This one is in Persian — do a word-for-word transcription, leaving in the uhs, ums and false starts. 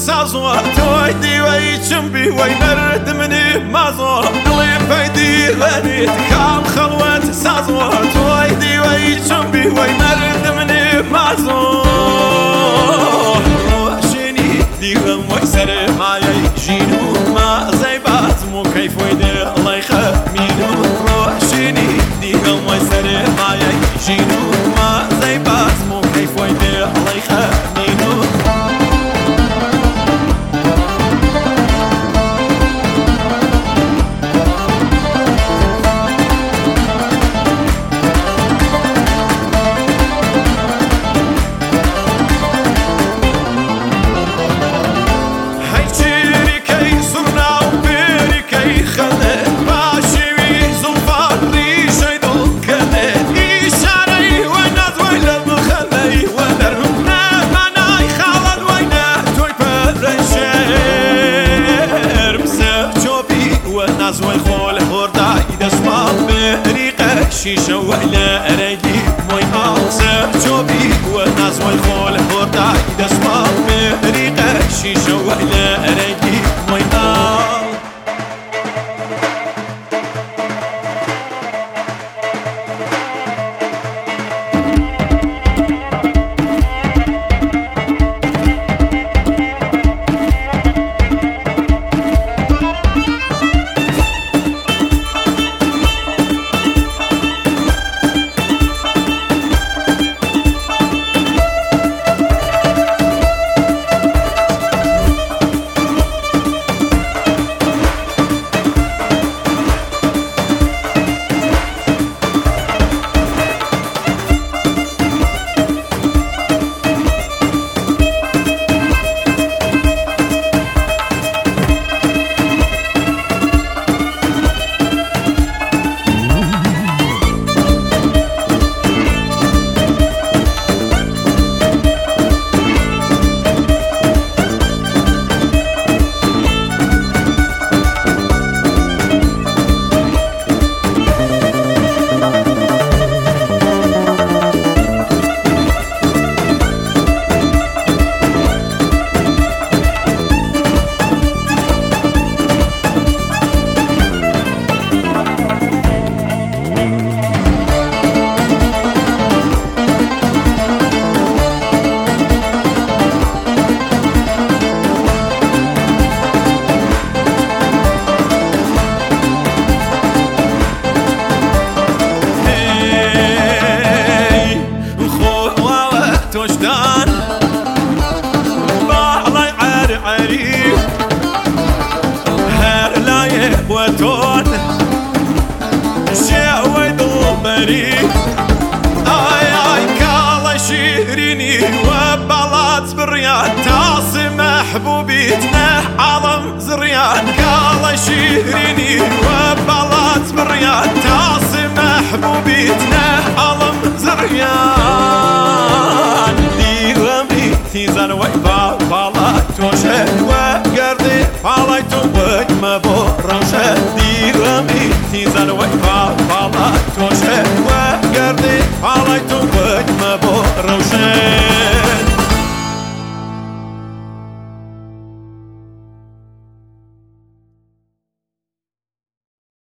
سازوا توي ديوي چمبي وي مرد مني مازوا دلي فيدي لنيت كام خلوت سازوا توي ديوي چمبي وي مرد مني مازوا روشني ديوم وي سر ماي جينو ما زيبات مو كيف ويدي الله يخمينو روشني ديوم وي سر ماي جينو ما زيبات مو كيف ويدي الله يخمينو نازوي خول هورداي دسمال بريقة شيشة وإلى أريدي موي آسف جوبي ونازوي خول هورداي دسمال بريقة شيشة وإلى أريدي موي آسف وجدان بعلي عار عريف هر لاي وتون شاوي ضمري اي اي كالا شيريني وبلات بريان تاصي محبوبيتنا عالم زريان كالا شيريني وبلات بريان تاصي محبوبيتنا عالم زريان تيزان ويبا بالا توشة وقردي بالا توبك مبورشة ديرمي تيزان ويبا بالا توشة وقردي بالا توبك مبورشة